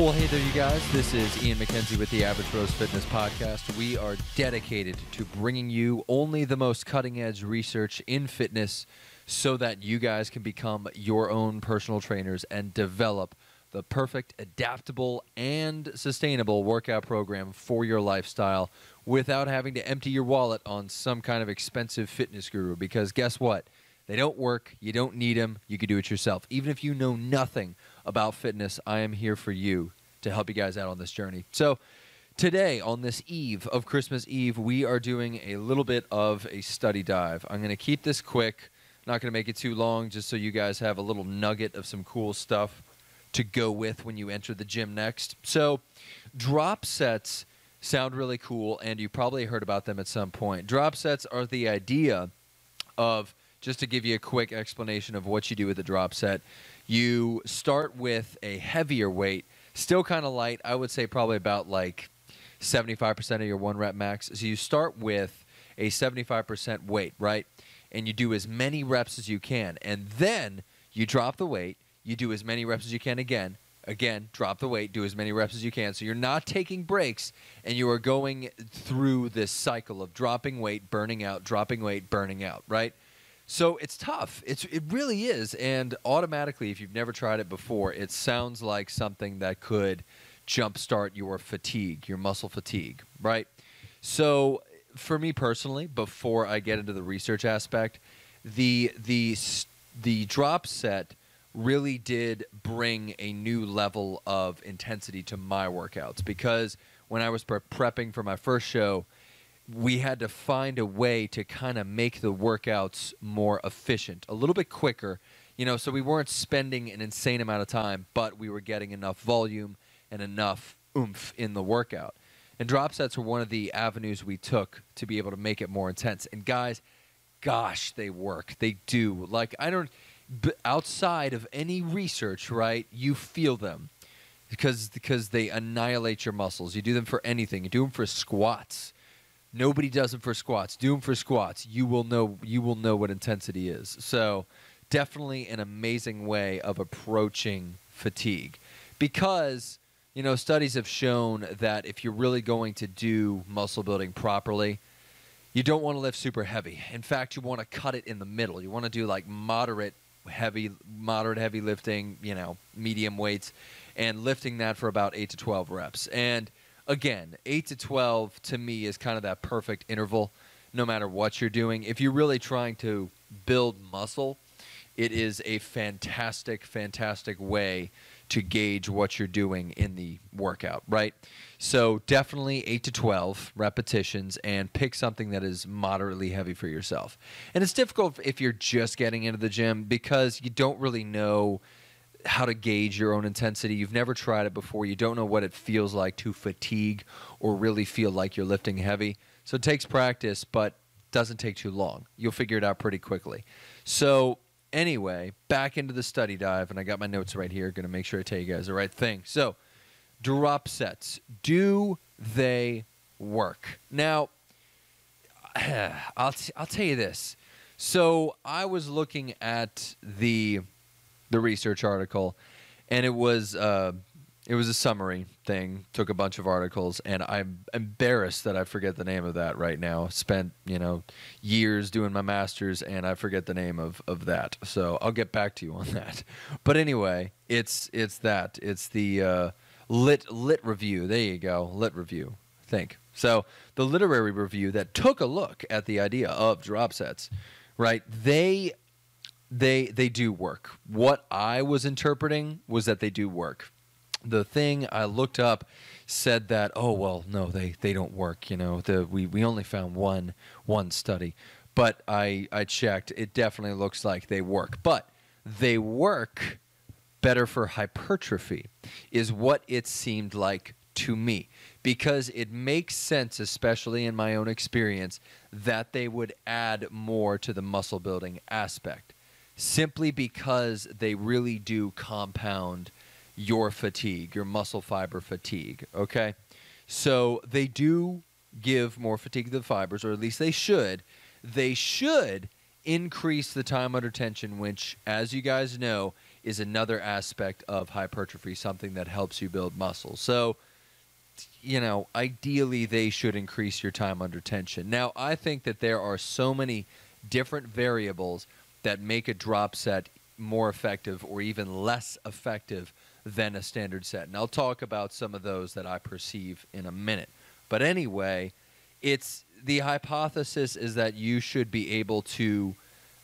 Well, hey there, you guys. This is Ian McKenzie with the Average Rose Fitness Podcast. We are dedicated to bringing you only the most cutting-edge research in fitness so that you guys can become your own personal trainers and develop the perfect, adaptable, and sustainable workout program for your lifestyle without having to empty your wallet on some kind of expensive fitness guru. Because guess what? They don't work. You don't need them. You can do it yourself. Even if you know nothing about fitness, I am here for you to help you guys out on this journey. So today, on this eve of Christmas Eve, we are doing a little bit of a study dive. I'm going to keep this quick. Not going to make it too long, just so you guys have a little nugget of some cool stuff to go with when you enter the gym next. So drop sets sound really cool, and you probably heard about them at some point. Drop sets are the idea of, just to give you a quick explanation of what you do with a drop set, you start with a heavier weight, still kind of light. I would say probably about like 75% of your one rep max. So you start with a 75% weight, right? And you do as many reps as you can. And then you drop the weight. You do as many reps as you can again. Again, drop the weight, do as many reps as you can. So you're not taking breaks, and you are going through this cycle of dropping weight, burning out, dropping weight, burning out, right? So it's tough. It really is. And automatically, if you've never tried it before, it sounds like something that could jumpstart your fatigue, your muscle fatigue, right? So for me personally, before I get into the research aspect, the drop set really did bring a new level of intensity to my workouts, because when I was prepping for my first show, we had to find a way to kind of make the workouts more efficient, a little bit quicker, so we weren't spending an insane amount of time, but we were getting enough volume and enough oomph in the workout. And drop sets were one of the avenues we took to be able to make it more intense. And guys, gosh, they work. They do. Outside of any research, right, you feel them because they annihilate your muscles. You do them for anything. You do them for squats. Nobody does them for squats. Do them for squats. You will know what intensity is. So definitely an amazing way of approaching fatigue, because studies have shown that if you're really going to do muscle building properly, you don't want to lift super heavy. In fact, you want to cut it in the middle. You want to do like moderate heavy lifting, medium weights, and lifting that for about 8 to 12 reps. And again, 8 to 12 to me is kind of that perfect interval no matter what you're doing. If you're really trying to build muscle, it is a fantastic, fantastic way to gauge what you're doing in the workout, right? So definitely 8 to 12 repetitions, and pick something that is moderately heavy for yourself. And it's difficult if you're just getting into the gym, because you don't really know how to gauge your own intensity. You've never tried it before. You don't know what it feels like to fatigue or really feel like you're lifting heavy. So it takes practice, but doesn't take too long. You'll figure it out pretty quickly. So anyway, back into the study dive, and I got my notes right here. Going to make sure I tell you guys the right thing. So drop sets, do they work? Now, I'll tell you this. So I was looking at the research article, and it was a summary thing. Took a bunch of articles, and I'm embarrassed that I forget the name of that right now. Spent years doing my master's, and I forget the name of that. So I'll get back to you on that. But anyway, it's that. It's the lit review. There you go, lit review. Think. So the literary review that took a look at the idea of drop sets, right? They do work. What I was interpreting was that they do work. The thing I looked up said that, oh, well, no, they don't work. We only found one study. But I checked. It definitely looks like they work. But they work better for hypertrophy is what it seemed like to me, because it makes sense, especially in my own experience, that they would add more to the muscle building aspect, simply because they really do compound your fatigue, your muscle fiber fatigue, okay? So they do give more fatigue to the fibers, or at least they should. They should increase the time under tension, which, as you guys know, is another aspect of hypertrophy, something that helps you build muscle. So, ideally they should increase your time under tension. Now, I think that there are so many different variables that make a drop set more effective or even less effective than a standard set. And I'll talk about some of those that I perceive in a minute. But anyway, it's the hypothesis is that you should be able to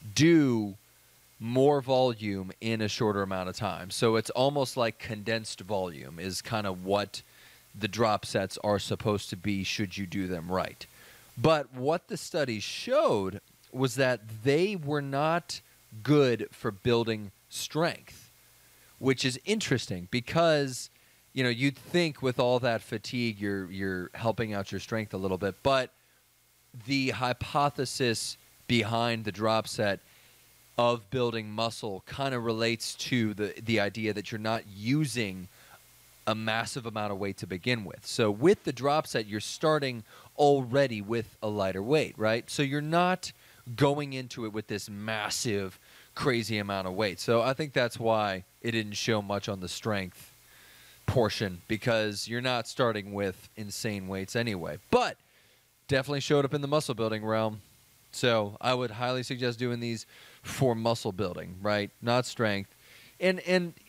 do more volume in a shorter amount of time. So it's almost like condensed volume is kind of what the drop sets are supposed to be should you do them right. But what the studies showed was that they were not good for building strength, which is interesting because, you'd think with all that fatigue, you're helping out your strength a little bit. But the hypothesis behind the drop set of building muscle kind of relates to the idea that you're not using a massive amount of weight to begin with. So with the drop set, you're starting already with a lighter weight, right? So you're not going into it with this massive, crazy amount of weight. So I think that's why it didn't show much on the strength portion, because you're not starting with insane weights anyway. But definitely showed up in the muscle building realm. So I would highly suggest doing these for muscle building, right? Not strength. And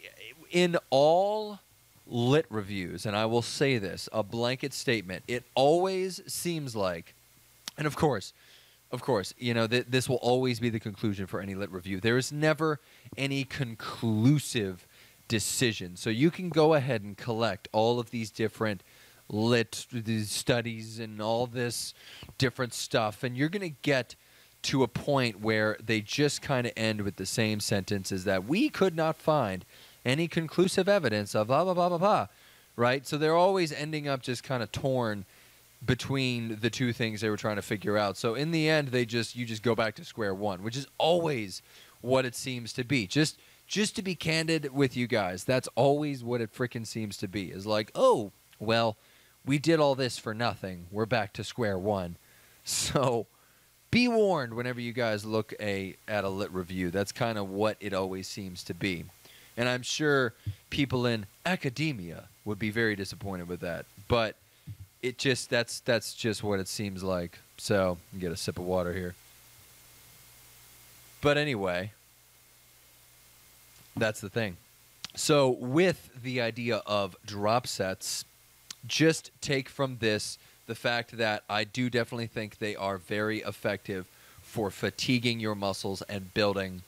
in all lit reviews, and I will say this, a blanket statement, it always seems like, and of course, this will always be the conclusion for any lit review. There is never any conclusive decision. So you can go ahead and collect all of these different these studies and all this different stuff, and you're going to get to a point where they just kind of end with the same sentences that we could not find any conclusive evidence of blah, blah, blah, blah, blah, right? So they're always ending up just kind of torn between the two things they were trying to figure out. So in the end, you just go back to square one, which is always what it seems to be. Just to be candid with you guys, that's always what it freaking seems to be, is like, oh, well, we did all this for nothing. We're back to square one. So be warned whenever you guys look at a lit review. That's kind of what it always seems to be. And I'm sure people in academia would be very disappointed with that. But that's just what it seems like. So get a sip of water here. But anyway, that's the thing. So with the idea of drop sets, just take from this the fact that I do definitely think they are very effective for fatiguing your muscles and building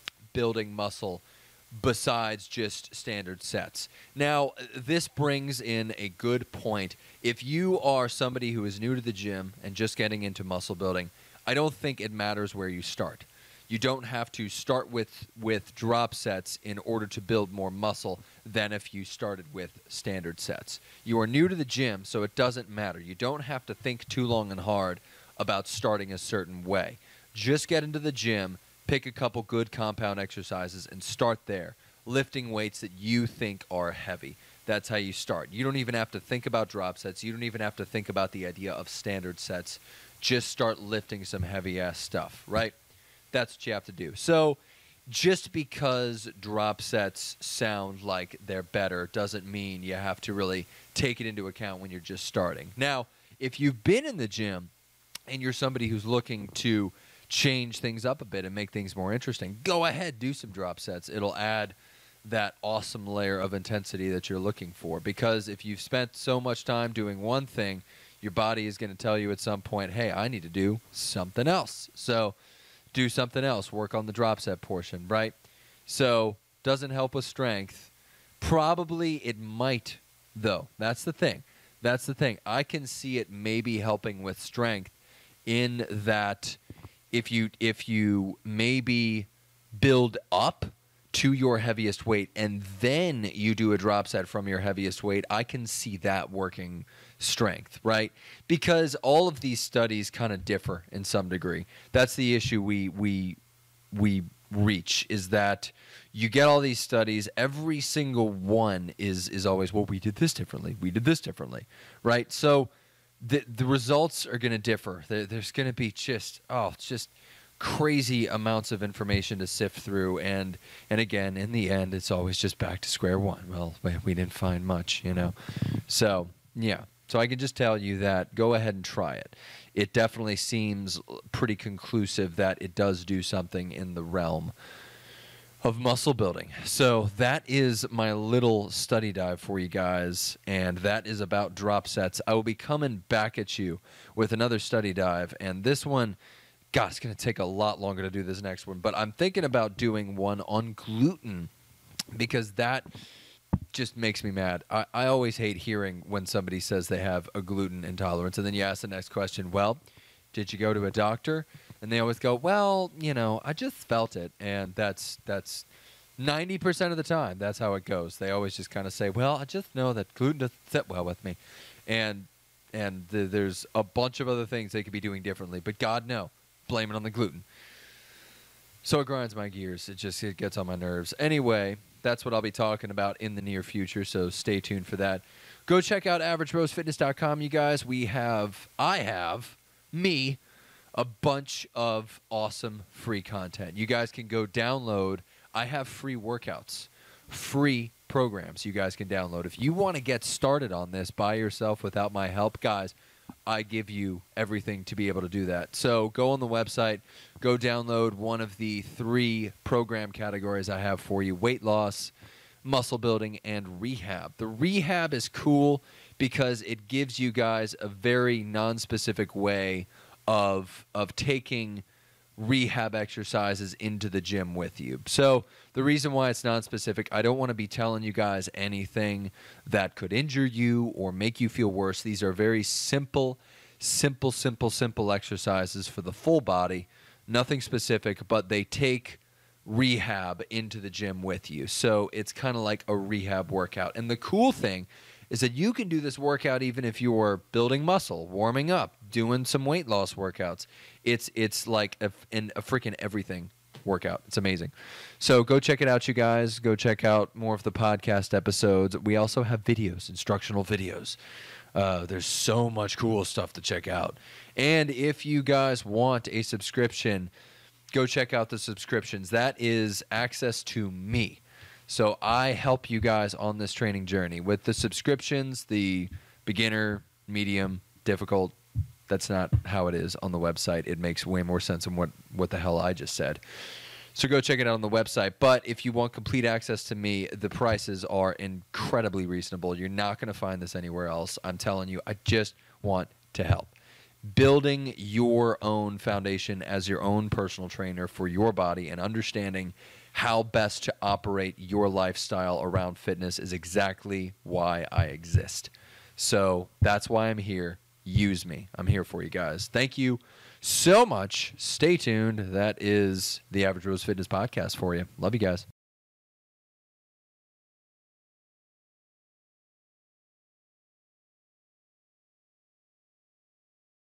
muscle besides just standard sets. Now, this brings in a good point. If you are somebody who is new to the gym and just getting into muscle building, I don't think it matters where you start. You don't have to start with drop sets in order to build more muscle than if you started with standard sets. You are new to the gym, so it doesn't matter. You don't have to think too long and hard about starting a certain way. Just get into the gym, pick a couple good compound exercises, and start there, lifting weights that you think are heavy. That's how you start. You don't even have to think about drop sets. You don't even have to think about the idea of standard sets. Just start lifting some heavy-ass stuff, right? That's what you have to do. So just because drop sets sound like they're better doesn't mean you have to really take it into account when you're just starting. Now, if you've been in the gym and you're somebody who's looking to change things up a bit and make things more interesting, go ahead, do some drop sets. It'll add that awesome layer of intensity that you're looking for. Because if you've spent so much time doing one thing, your body is going to tell you at some point, hey, I need to do something else. So do something else. Work on the drop set portion, right? So doesn't help with strength. Probably it might, though. That's the thing. I can see it maybe helping with strength in that if you maybe build up to your heaviest weight and then you do a drop set from your heaviest weight, I can see that working strength, right? Because all of these studies kind of differ in some degree. That's the issue we reach, is that you get all these studies, every single one is always, well, we did this differently, right? So the results are going to differ. There's going to be just crazy amounts of information to sift through, and again, in the end, it's always just back to square one. Well, we didn't find much, So yeah, so I can just tell you that go ahead and try it. It definitely seems pretty conclusive that it does do something in the realm of muscle building. So that is my little study dive for you guys, and that is about drop sets. I will be coming back at you with another study dive, and this one, God, it's going to take a lot longer to do this next one, but I'm thinking about doing one on gluten because that just makes me mad. I always hate hearing when somebody says they have a gluten intolerance, and then you ask the next question, well, did you go to a doctor? And they always go, well, I just felt it. And that's 90% of the time, that's how it goes. They always just kind of say, well, I just know that gluten doesn't sit well with me. And there's a bunch of other things they could be doing differently. But God, no. Blame it on the gluten. So it grinds my gears. It gets on my nerves. Anyway, that's what I'll be talking about in the near future, so stay tuned for that. Go check out averagerosefitness.com, you guys. I have a bunch of awesome free content. You guys can go download. I have free workouts, free programs you guys can download. If you want to get started on this by yourself without my help, guys, I give you everything to be able to do that. So go on the website, go download one of the 3 program categories I have for you: weight loss, muscle building, and rehab. The rehab is cool because it gives you guys a very non-specific way of taking rehab exercises into the gym with you. So the reason why it's non-specific, I don't want to be telling you guys anything that could injure you or make you feel worse. These are very simple exercises for the full body, nothing specific, but they take rehab into the gym with you. So it's kind of like a rehab workout. And the cool thing is that you can do this workout even if you're building muscle, warming up, doing some weight loss workouts. It's like a freaking everything workout. It's amazing. So go check it out, you guys. Go check out more of the podcast episodes. We also have videos, instructional videos. There's so much cool stuff to check out. And if you guys want a subscription, go check out the subscriptions. That is access to me. So I help you guys on this training journey. With the subscriptions, the beginner, medium, difficult, that's not how it is on the website. It makes way more sense than what the hell I just said. So go check it out on the website. But if you want complete access to me, the prices are incredibly reasonable. You're not going to find this anywhere else. I'm telling you, I just want to help. Building your own foundation as your own personal trainer for your body and understanding how best to operate your lifestyle around fitness is exactly why I exist. So that's why I'm here. Use me. I'm here for you guys. Thank you so much. Stay tuned. That is the Average Rose Fitness Podcast for you. Love you guys.